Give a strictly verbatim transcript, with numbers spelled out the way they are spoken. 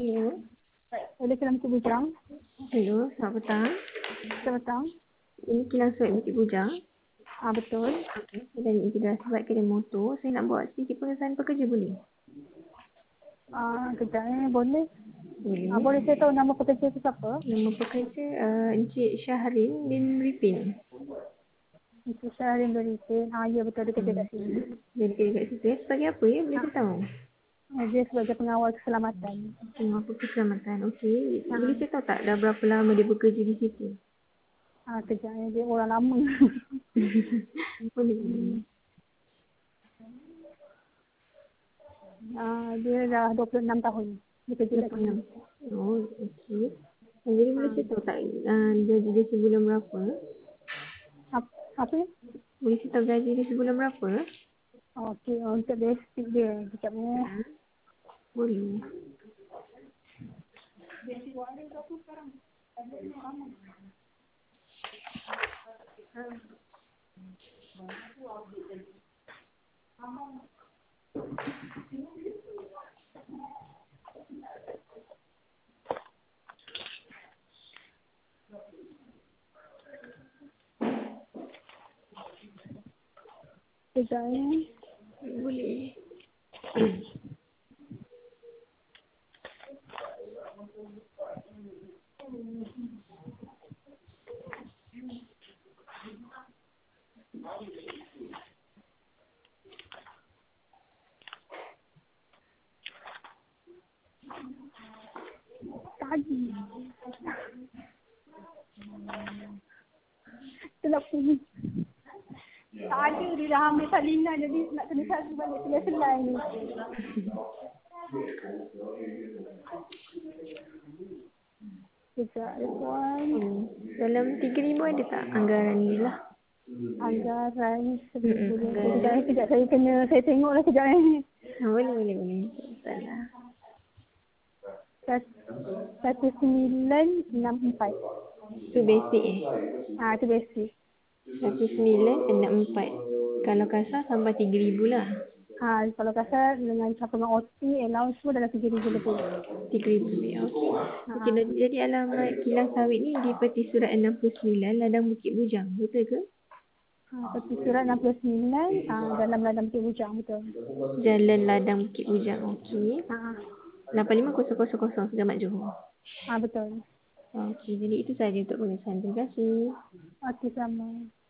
Hello. Oleh Kilang Bukit Bujang. Hello, selamat petang. Selamat petang. Ini Kilang Surat Bukit Bujang. Ah, betul. Okey, saya dari Ijazah Sebab Kedai Motor. Saya nak buat sedikit pengesahan pekerja boleh? Ah, kejap eh. Boleh. Boleh. Ah, boleh saya tahu nama pekerja itu siapa? Nama pekerja uh, Encik Syahrin bin Ripin. Encik Syahrin Beripin. Ah, ya betul. Dia kerja Hmm. kat sini. Jadi kerja kat situ. Sebagai apa ya? Boleh Ah, saya tahu? ah, dia sebagai pengawal keselamatan. Tengah apa keselamatan. Okey. Boleh Ah, saya tahu tak dah berapa lama dia bekerja di situ? ah kejap eh. Dia orang lama. boleh. Hmm. Ah, dia dah dua puluh enam tahun. Dia kerja kat sini. dua puluh enam. Oh, okey. Jadi boleh Ah, saya tahu tak uh, gaji dia sebulan berapa? apa, apa ni? Boleh saya tahu gaji dia sebulan berapa? Oh, okey. Oh, untuk basic dia. Kejap eh. Hmm. Boleh. Kejap eh. Boleh. Tadi. Telap ni. Tak ada, dia dah ambil salinan jadi nak kena cari balik selai-selai ni. Sekejap ya puan. Hmm. Dalam tiga ribu ada tak anggaran ni lah? Anggaran seribu Mm-mm, lebih. Sekejap anggaran. eh, sekejap saya kena, saya tengok lah sekejap eh. Ha, boleh, boleh, boleh. Tak salah. Satu sembilan enam empat. Itu basic eh. Ah, tu basic. Satu sembilan enam empat. Kalau kasar sampai tiga ribu lah. Ah, kalau kasar dengan campuran O T, allowance semua dalam tiga ribu lebih. Tiga ribu ya. Okey. Okey, Ah, dan- jadi alamat kilang sawit ni di Peti Surat enam puluh sembilan Ladang Bukit Bujang. Betul ke? ah, peti surat enam puluh sembilan ah, dalam ladang Bukit Bujang, betul. Jalan Ladang Bukit Bujang. Okey. Ah, lapan lima kosong kosong kosong Segamat Johor. ah betul. Okey, jadi itu saja untuk pengesahan. Terima kasih. Okey, sama.